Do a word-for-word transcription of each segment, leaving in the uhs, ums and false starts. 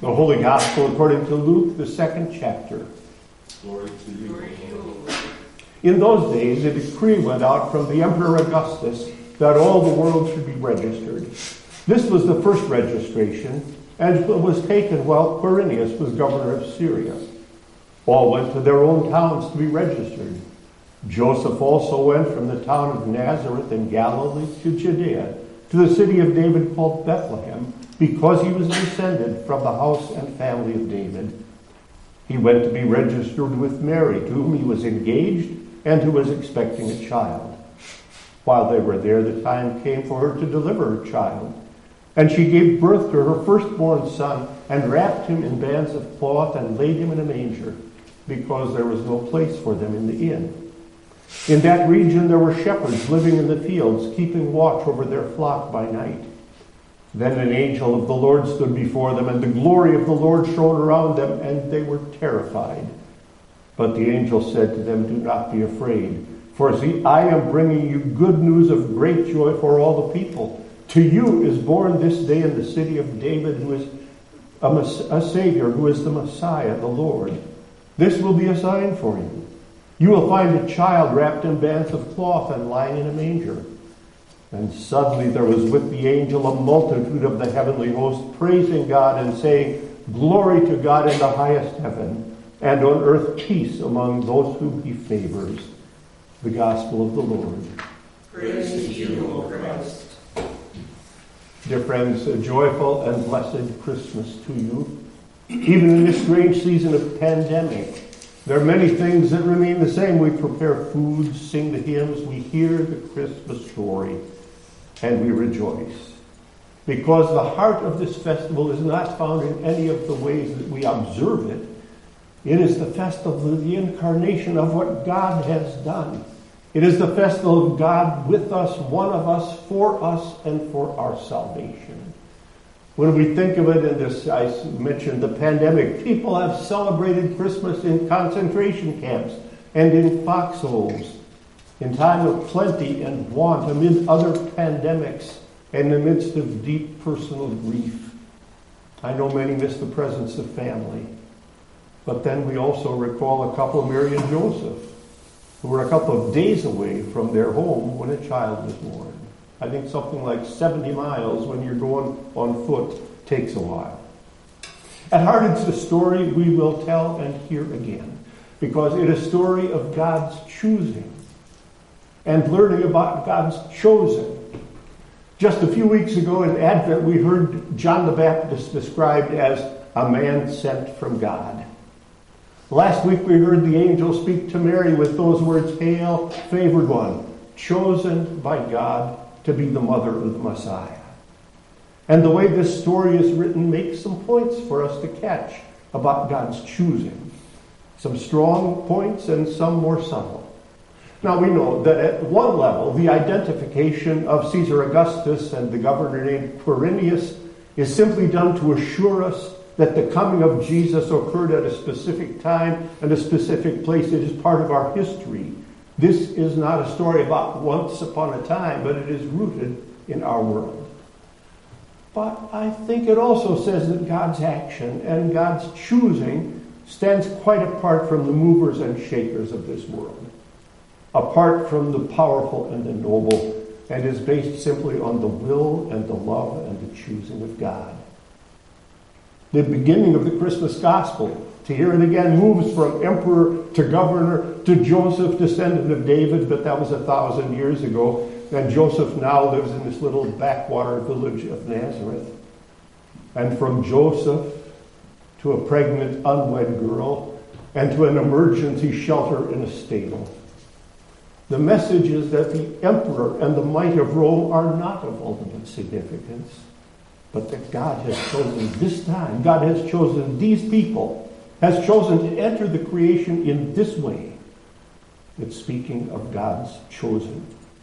The Holy Gospel according to Luke, the second chapter. Glory to you, Lord. In those days, a decree went out from the Emperor Augustus that all the world should be registered. This was the first registration, and it was taken while Quirinius was governor of Syria. All went to their own towns to be registered. Joseph also went from the town of Nazareth in Galilee to Judea, to the city of David called Bethlehem, because he was descended from the house and family of David. He went to be registered with Mary, to whom he was engaged and who was expecting a child. While they were there, the time came for her to deliver her child. And she gave birth to her firstborn son and wrapped him in bands of cloth and laid him in a manger, because there was no place for them in the inn. In that region there were shepherds living in the fields, keeping watch over their flock by night. Then an angel of the Lord stood before them, and the glory of the Lord shone around them, and they were terrified. But the angel said to them, "Do not be afraid, for see, I am bringing you good news of great joy for all the people. To you is born this day in the city of David, who is a, a Savior, who is the Messiah, the Lord. This will be a sign for you. You will find a child wrapped in bands of cloth and lying in a manger." And suddenly there was with the angel a multitude of the heavenly host, praising God and saying, "Glory to God in the highest heaven, and on earth peace among those whom he favors." The Gospel of the Lord. Praise to you, O Christ. Dear friends, a joyful and blessed Christmas to you. Even in this strange season of pandemic, there are many things that remain the same. We prepare food, sing the hymns, we hear the Christmas story, and we rejoice. Because the heart of this festival is not found in any of the ways that we observe it. It is the festival of the incarnation of what God has done. It is the festival of God with us, one of us, for us, and for our salvation. When we think of it in this, I mentioned the pandemic, people have celebrated Christmas in concentration camps and in foxholes, in time of plenty and want, amid other pandemics, and in the midst of deep personal grief. I know many miss the presence of family. But then we also recall a couple, Mary and Joseph, who were a couple of days away from their home when a child was born. I think something like seventy miles when you're going on foot takes a while. At heart, it's a story we will tell and hear again, because it is a story of God's choosing and learning about God's chosen. Just a few weeks ago in Advent, we heard John the Baptist described as a man sent from God. Last week we heard the angel speak to Mary with those words, "Hail, favored one, chosen by God to be the mother of the Messiah." And the way this story is written makes some points for us to catch about God's choosing. Some strong points and some more subtle. Now we know that at one level, the identification of Caesar Augustus and the governor named Quirinius is simply done to assure us that the coming of Jesus occurred at a specific time and a specific place. It is part of our history. This is not a story about once upon a time, but it is rooted in our world. But I think it also says that God's action and God's choosing stands quite apart from the movers and shakers of this world, apart from the powerful and the noble, and is based simply on the will and the love and the choosing of God. The beginning of the Christmas gospel, to hear it again, moves from emperor to governor to Joseph, descendant of David, but that was a thousand years ago. And Joseph now lives in this little backwater village of Nazareth. And from Joseph to a pregnant, unwed girl, and to an emergency shelter in a stable. The message is that the emperor and the might of Rome are not of ultimate significance, but that God has chosen this time, God has chosen these people, has chosen to enter the creation in this way. It's speaking of God's chosen.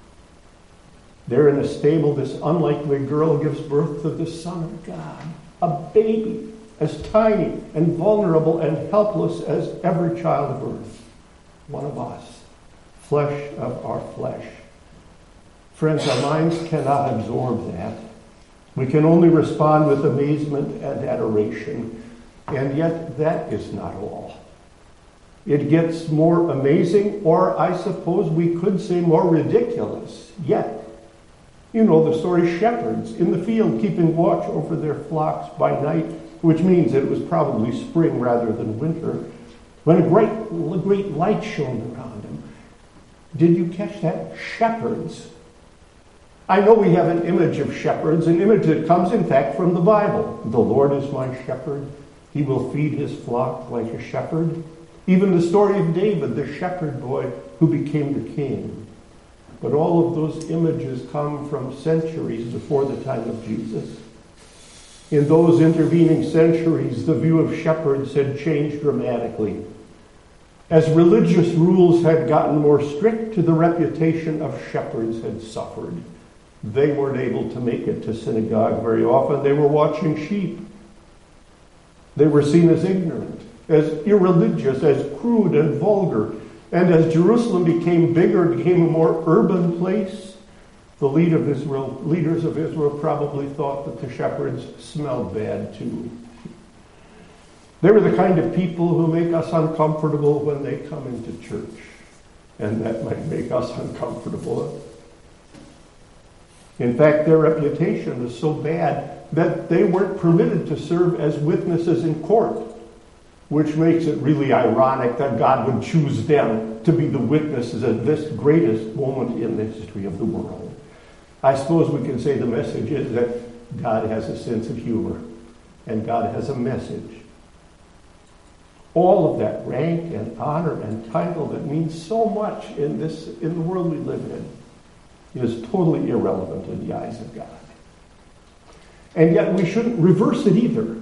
There in a stable, this unlikely girl gives birth to the Son of God, a baby as tiny and vulnerable and helpless as every child of earth, one of us, flesh of our flesh. Friends, our minds cannot absorb that. We can only respond with amazement and adoration. And yet that is not all. It gets more amazing, or I suppose we could say more ridiculous yet. You know the story, shepherds in the field keeping watch over their flocks by night, which means it was probably spring rather than winter, when a great, a great light shone around them. Did you catch that? Shepherds. I know we have an image of shepherds, an image that comes, in fact, from the Bible. The Lord is my shepherd. He will feed his flock like a shepherd. Even the story of David, the shepherd boy who became the king. But all of those images come from centuries before the time of Jesus. In those intervening centuries, the view of shepherds had changed dramatically. As religious rules had gotten more strict, the reputation of shepherds had suffered. They weren't able to make it to synagogue very often. They were watching sheep. They were seen as ignorant, as irreligious, as crude and vulgar. And as Jerusalem became bigger, became a more urban place, the lead of Israel, leaders of Israel probably thought that the shepherds smelled bad too. They were the kind of people who make us uncomfortable when they come into church. And that might make us uncomfortable. In fact, their reputation was so bad that they weren't permitted to serve as witnesses in court, which makes it really ironic that God would choose them to be the witnesses at this greatest moment in the history of the world. I suppose we can say the message is that God has a sense of humor, and God has a message. All of that rank and honor and title that means so much in this in the world we live in is totally irrelevant in the eyes of God. And yet we shouldn't reverse it either.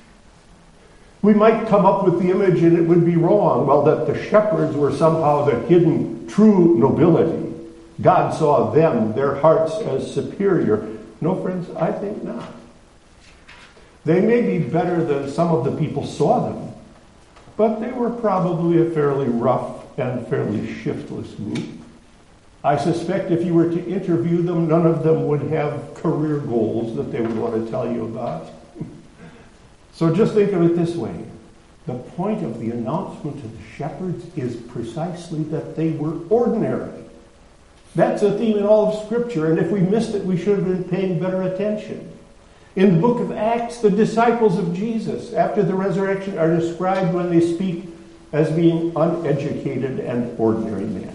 We might come up with the image, and it would be wrong, well, that the shepherds were somehow the hidden true nobility. God saw them, their hearts, as superior. No, friends, I think not. They may be better than some of the people saw them, but they were probably a fairly rough and fairly shiftless group. I suspect if you were to interview them, none of them would have career goals that they would want to tell you about. So just think of it this way. The point of the announcement to the shepherds is precisely that they were ordinary. That's a theme in all of Scripture, and if we missed it, we should have been paying better attention. In the book of Acts, the disciples of Jesus, after the resurrection, are described when they speak as being uneducated and ordinary men.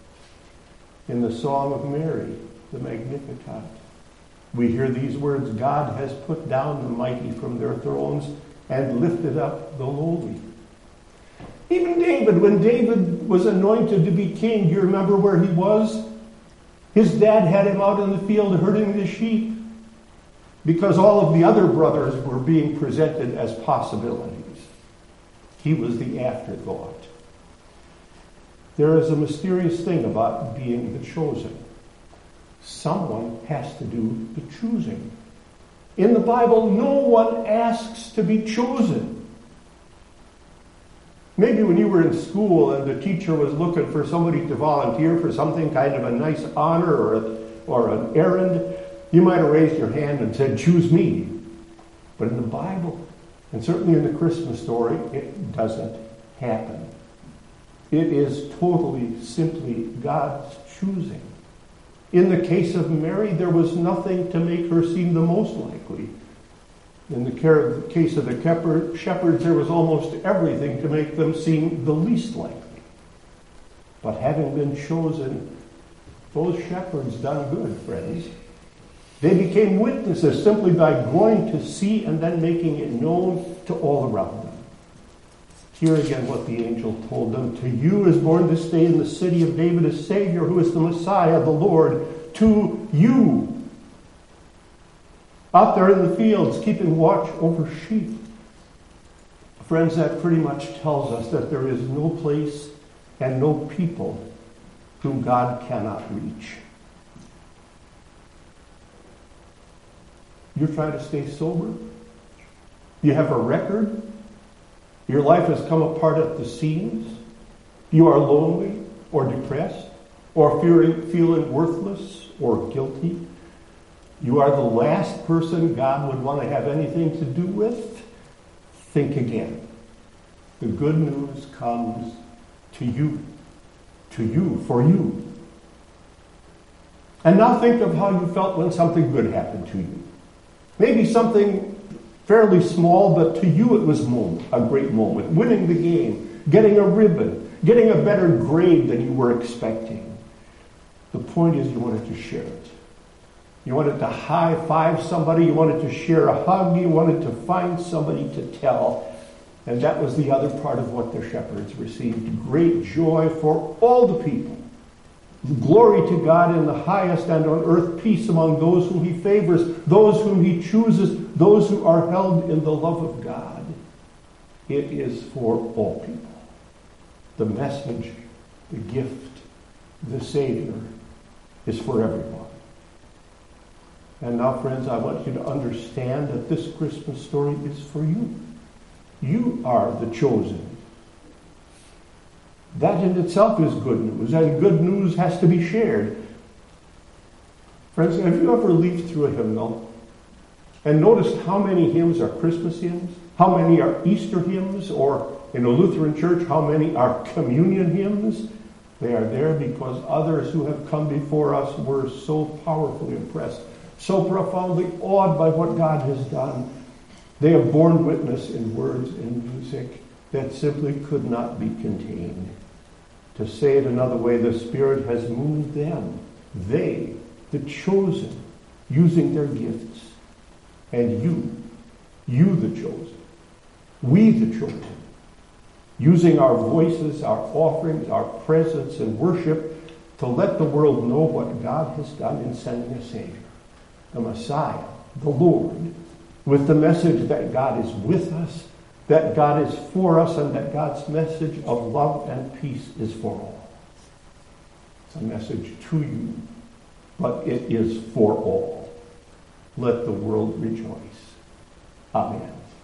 In the Song of Mary, the Magnificat, we hear these words, God has put down the mighty from their thrones and lifted up the lowly. Even David, when David was anointed to be king, do you remember where he was? His dad had him out in the field herding the sheep because all of the other brothers were being presented as possibilities. He was the afterthought. There is a mysterious thing about being the chosen. Someone has to do the choosing. In the Bible, no one asks to be chosen. Maybe when you were in school and the teacher was looking for somebody to volunteer for something, kind of a nice honor or, a, or an errand, you might have raised your hand and said, choose me. But in the Bible, and certainly in the Christmas story, it doesn't happen. It is totally, simply God's choosing. In the case of Mary, there was nothing to make her seem the most likely. In the case of the shepherds, there was almost everything to make them seem the least likely. But having been chosen, those shepherds done good, friends. They became witnesses simply by going to see and then making it known to all around them. Hear again what the angel told them. To you is born this day in the city of David a Savior who is the Messiah, the Lord. To you. Out there in the fields, keeping watch over sheep. Friends, that pretty much tells us that there is no place and no people whom God cannot reach. You're trying to stay sober? You have a record? Your life has come apart at the seams? You are lonely or depressed or fearing, feeling worthless or guilty? You are the last person God would want to have anything to do with? think again. The good news comes to you, to you, for you. And now think of how you felt when something good happened to you. Maybe something fairly small, but to you it was a great moment. Winning the game, getting a ribbon, getting a better grade than you were expecting. The point is you wanted to share it. You wanted to high-five somebody, you wanted to share a hug, you wanted to find somebody to tell. And that was the other part of what the shepherds received. Great joy for all the people. Glory to God in the highest, and on earth peace among those whom he favors, those whom he chooses, those who are held in the love of God. It is for all people. The message, the gift, the Savior is for everyone. And now, friends, I want you to understand that this Christmas story is for you. You are the chosen. That in itself is good news, and good news has to be shared. Friends, have you ever leafed through a hymnal and noticed how many hymns are Christmas hymns? How many are Easter hymns? Or in a Lutheran church, how many are communion hymns? They are there because others who have come before us were so powerfully impressed, so profoundly awed by what God has done. They have borne witness in words and music that simply could not be contained. To say it another way, the Spirit has moved them, they, the chosen, using their gifts. And you, you the chosen, we the chosen, using our voices, our offerings, our presence and worship to let the world know what God has done in sending a Savior, the Messiah, the Lord, with the message that God is with us, that God is for us, and that God's message of love and peace is for all. It's a message to you, but it is for all. Let the world rejoice. Amen.